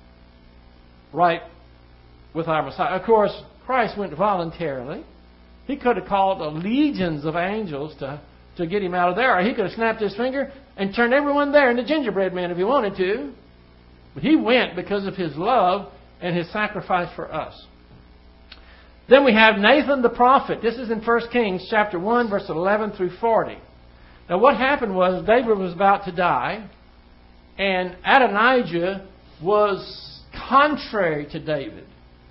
right with our Messiah. Of course, Christ went voluntarily. He could have called legions of angels to get him out of there, or he could have snapped his finger and turned everyone there into gingerbread men if he wanted to. But he went because of his love and his sacrifice for us. Then we have Nathan the prophet. This is in 1 Kings chapter 1, verse 11 through 40. Now what happened was David was about to die, and Adonijah was contrary to David.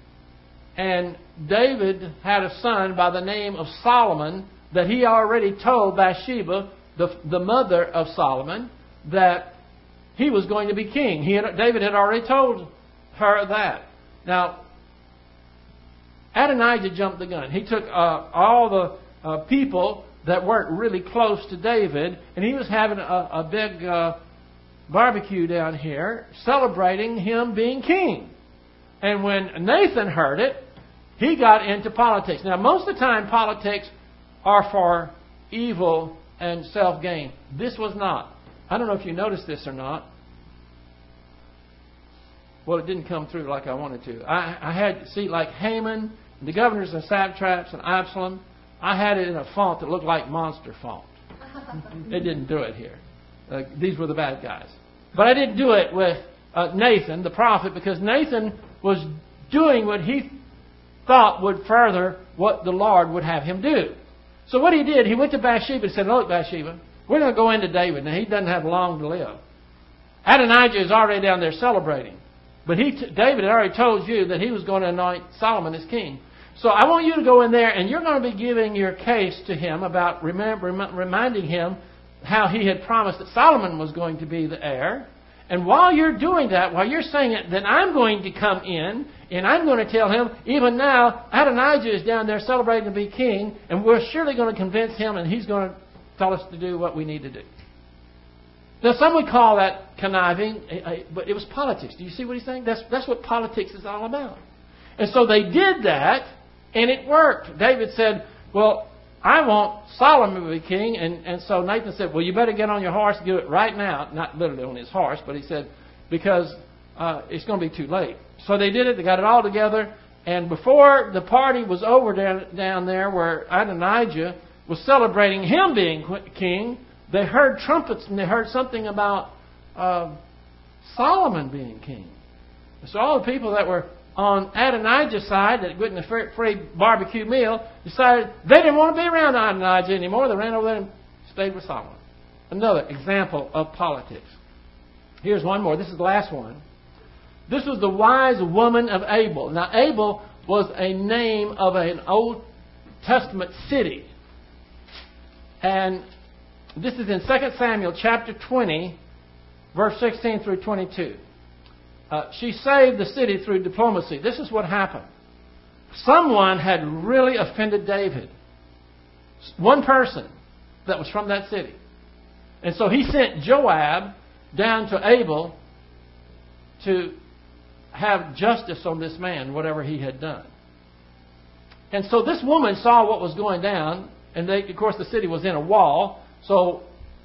And David had a son by the name of Solomon that he already told Bathsheba, the mother of Solomon, that he was going to be king. David had already told her that. Now, Adonijah jumped the gun. He took all the people that weren't really close to David, and he was having a big barbecue down here, celebrating him being king. And when Nathan heard it, he got into politics. Now, most of the time, politics are for evil and self-gain. This was not. I don't know if you noticed this or not. Well, it didn't come through like I wanted to. I had, see, like Haman, the governors and satraps, and Absalom, I had it in a font that looked like monster font. It didn't do it here. These were the bad guys. But I didn't do it with Nathan, the prophet, because Nathan was doing what he thought would further what the Lord would have him do. So what he did, he went to Bathsheba and said, "Look, Bathsheba, we're going to go into David. Now, he doesn't have long to live. Adonijah is already down there celebrating. But David had already told you that he was going to anoint Solomon as king. So I want you to go in there and you're going to be giving your case to him about reminding him how he had promised that Solomon was going to be the heir. And while you're doing that, while you're saying it, then I'm going to come in and I'm going to tell him, even now, Adonijah is down there celebrating to be king, and we're surely going to convince him, and he's going to tell us to do what we need to do. Now, some would call that conniving, but it was politics. Do you see what he's saying? That's what politics is all about. And so they did that, and it worked. David said, well, I want Solomon to be king. And so Nathan said, well, you better get on your horse and do it right now. Not literally on his horse, but he said, because it's going to be too late. So they did it. They got it all together. And before the party was over down there where Adonijah was celebrating him being king, they heard trumpets and they heard something about Solomon being king. So all the people that were on Adonijah's side, that getting a free barbecue meal, decided they didn't want to be around Adonijah anymore. They ran over there and stayed with Solomon. Another example of politics. Here's one more. This is the last one. This was the wise woman of Abel. Now, Abel was a name of an Old Testament city. And this is in 2 Samuel chapter 20, verse 16 through 22. She saved the city through diplomacy. This is what happened. Someone had really offended David. One person that was from that city. And so he sent Joab down to Abel to have justice on this man, whatever he had done. And so this woman saw what was going down, and of course the city was in a wall. So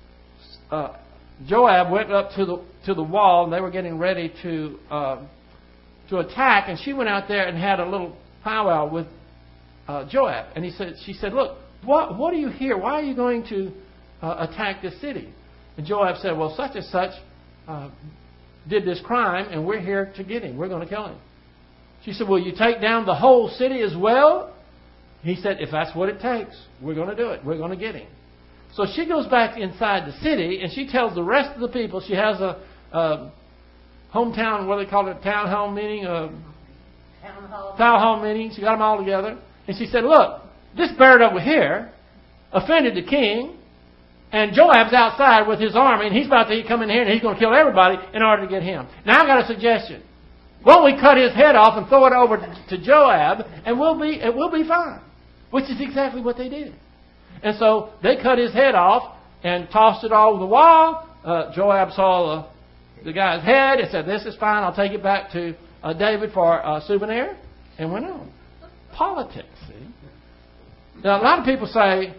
Joab went up to the wall, and they were getting ready to attack. And she went out there and had a little powwow with Joab. And she said, "Look, what do you hear? Why are you going to attack this city?" And Joab said, "Well, such and such did this crime, and we're here to get him. We're going to kill him." She said, "Will you take down the whole city as well?" He said, "If that's what it takes, we're going to do it. We're going to get him." So she goes back inside the city, and she tells the rest of the people. She has a hometown, what do they call it, town hall meeting? Town hall meeting. She got them all together. And she said, "Look, this bird over here offended the king, and Joab's outside with his army, and he's about to come in here, and he's going to kill everybody in order to get him. Now, I've got a suggestion. Why don't we cut his head off and throw it over to Joab, and we'll be fine." Which is exactly what they did. And so they cut his head off and tossed it all over the wall. Joab saw the guy's head and said, "This is fine. I'll take it back to David for a souvenir," and went on. Politics, see? Now, a lot of people say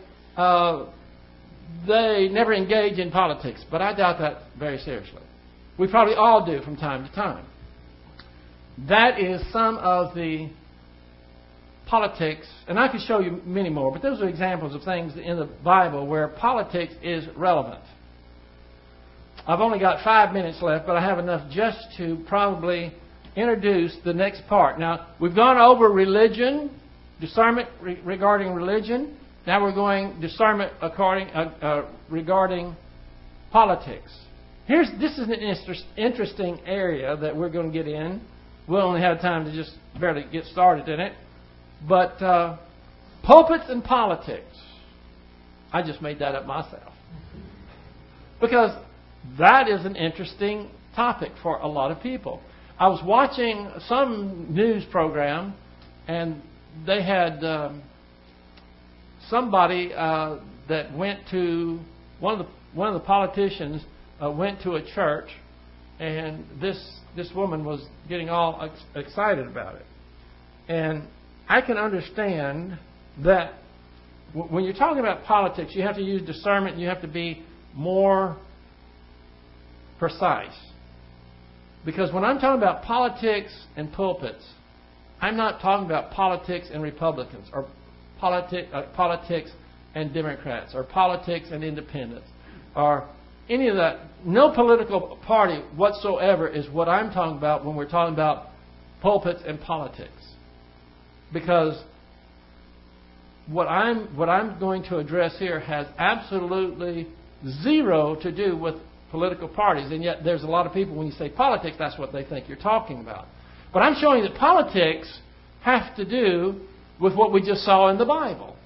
they never engage in politics, but I doubt that very seriously. We probably all do from time to time. That is some of the politics, and I could show you many more, but those are examples of things in the Bible where politics is relevant. I've only got 5 minutes left, but I have enough just to probably introduce the next part. Now, we've gone over religion, discernment regarding religion. Now we're going discernment regarding politics. This is an interesting area that we're going to get in. We'll only have time to just barely get started in it. But pulpits and politics. I just made that up myself. Because that is an interesting topic for a lot of people. I was watching some news program, and they had somebody that went to one of the politicians went to a church, and this woman was getting all excited about it. And I can understand that when you're talking about politics, you have to use discernment. You have to be more precise. Because when I'm talking about politics and pulpits, I'm not talking about politics and Republicans, or politics and Democrats, or politics and independents, or any of that. No political party whatsoever is what I'm talking about when we're talking about pulpits and politics. Because what I'm going to address here has absolutely zero to do with political parties. And yet there's a lot of people, when you say politics, that's what they think you're talking about. But I'm showing that politics have to do with what we just saw in the Bible.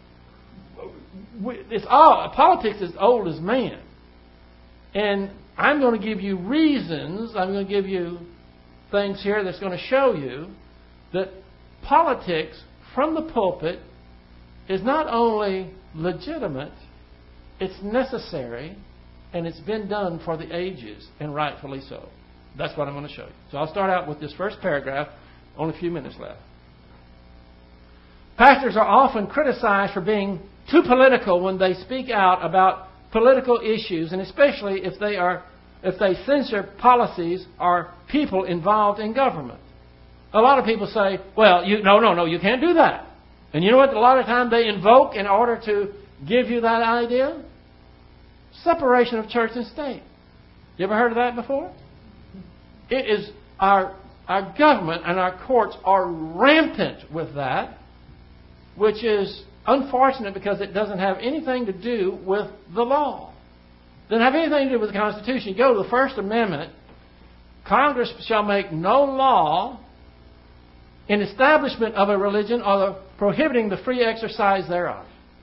Politics is old as man. And I'm going to give you reasons, I'm going to give you things here that's going to show you that politics from the pulpit is not only legitimate, it's necessary, and it's been done for the ages, and rightfully so. That's what I'm going to show you. So I'll start out with this first paragraph. Only a few minutes left. Pastors are often criticized for being too political when they speak out about political issues, and especially if they censor policies or people involved in government. A lot of people say, well, no, you can't do that. And you know what a lot of times they invoke in order to give you that idea? Separation of church and state. You ever heard of that before? It is our government and our courts are rampant with that, which is unfortunate because it doesn't have anything to do with the law. It doesn't have anything to do with the Constitution. You go to the First Amendment, Congress shall make no law in establishment of a religion or prohibiting the free exercise thereof.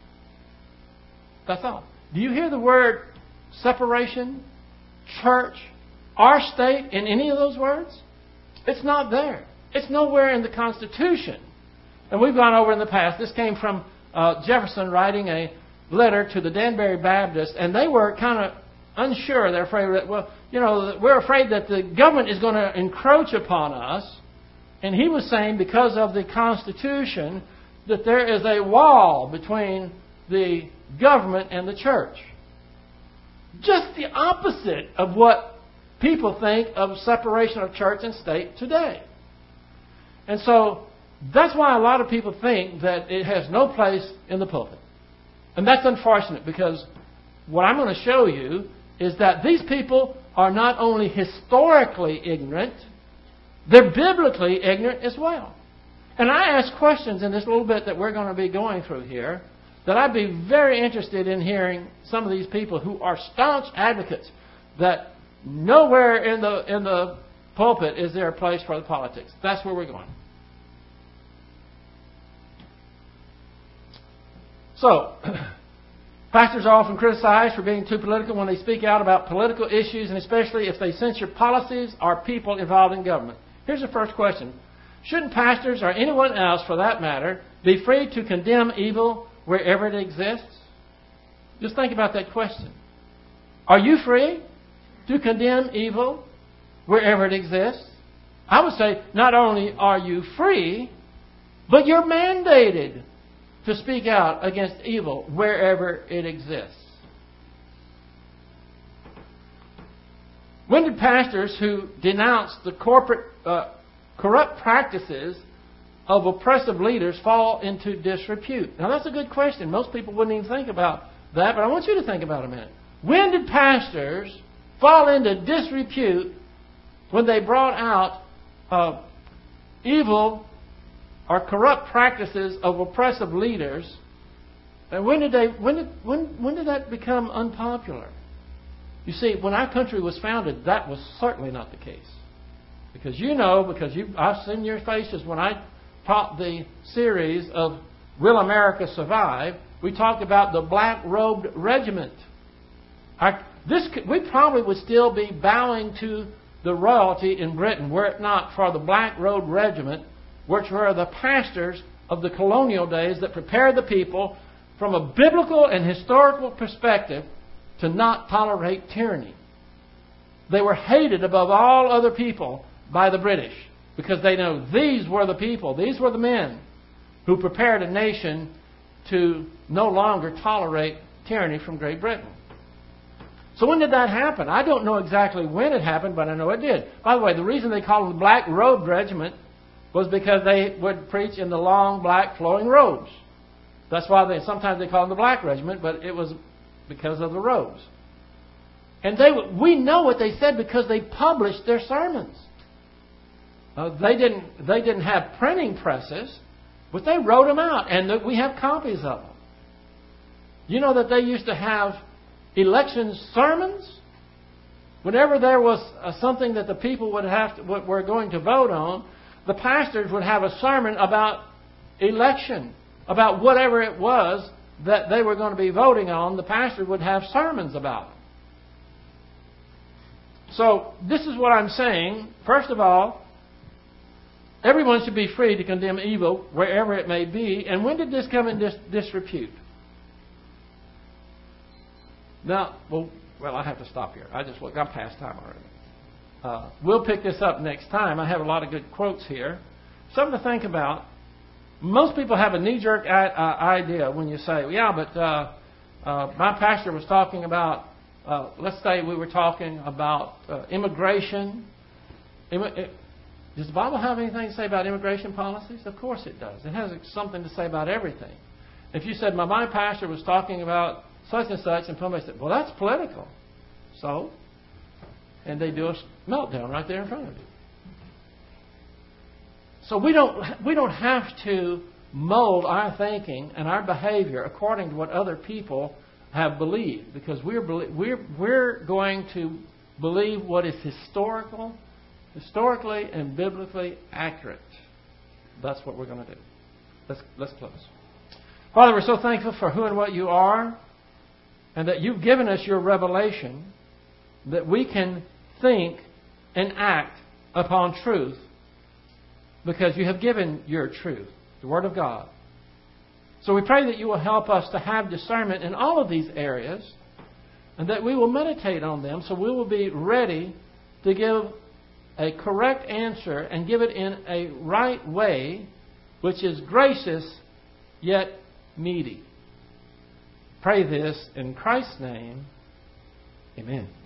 That's all. Do you hear the word separation, church, or state in any of those words? It's not there. It's nowhere in the Constitution. And we've gone over in the past. This came from Jefferson writing a letter to the Danbury Baptists, and they were kind of unsure. They're afraid that, we're afraid that the government is going to encroach upon us. And he was saying because of the Constitution that there is a wall between the government and the church. Just the opposite of what people think of separation of church and state today. And so that's why a lot of people think that it has no place in the pulpit. And that's unfortunate because what I'm going to show you is that these people are not only historically ignorant, they're biblically ignorant as well. And I ask questions in this little bit that we're going to be going through here that I'd be very interested in hearing some of these people who are staunch advocates that nowhere in the pulpit is there a place for the politics. That's where we're going. So, pastors are often criticized for being too political when they speak out about political issues, and especially if they censor policies or people involved in government. Here's the first question. Shouldn't pastors, or anyone else for that matter, be free to condemn evil wherever it exists? Just think about that question. Are you free to condemn evil wherever it exists? I would say not only are you free, but you're mandated to speak out against evil wherever it exists. When did pastors who denounced the corrupt practices of oppressive leaders fall into disrepute? Now that's a good question. Most people wouldn't even think about that, but I want you to think about it a minute. When did pastors fall into disrepute when they brought out evil or corrupt practices of oppressive leaders? And when did that become unpopular? You see, when our country was founded, that was certainly not the case. Because I've seen your faces when I taught the series of Will America Survive? We talked about the black-robed regiment. We probably would still be bowing to the royalty in Britain were it not for the black-robed regiment, which were the pastors of the colonial days that prepared the people from a biblical and historical perspective to not tolerate tyranny. They were hated above all other people by the British because they know these were the people, these were the men who prepared a nation to no longer tolerate tyranny from Great Britain. So when did that happen? I don't know exactly when it happened, but I know it did. By the way, the reason they called it the Black Robe Regiment was because they would preach in the long black flowing robes. That's why sometimes they call them the Black Regiment, but it was because of the robes. And we know what they said because they published their sermons. They didn't have printing presses, but they wrote them out, and we have copies of them. You know that they used to have election sermons? whenever there was something that the people were going to vote on, the pastors would have a sermon about election, about whatever it was that they were going to be voting on. The pastor would have sermons about it. So this is what I'm saying. First of all, everyone should be free to condemn evil wherever it may be. And when did this come in disrepute? Now, well, I have to stop here. I'm past time already. We'll pick this up next time. I have a lot of good quotes here. Something to think about. Most people have a knee-jerk idea when you say, yeah, but my pastor was talking about, let's say we were talking about immigration. Does the Bible have anything to say about immigration policies? Of course it does. It has something to say about everything. If you said, my pastor was talking about such and such, and somebody said, well, that's political. So? And they do a meltdown right there in front of you. So we don't have to mold our thinking and our behavior according to what other people have believed, because we're going to believe what is historically and biblically accurate. That's what we're going to do. Let's close. Father, we're so thankful for who and what you are, and that you've given us your revelation that we can think and act upon truth, because you have given your truth, the Word of God. So we pray that you will help us to have discernment in all of these areas, and that we will meditate on them so we will be ready to give a correct answer and give it in a right way, which is gracious yet meaty. Pray this in Christ's name. Amen.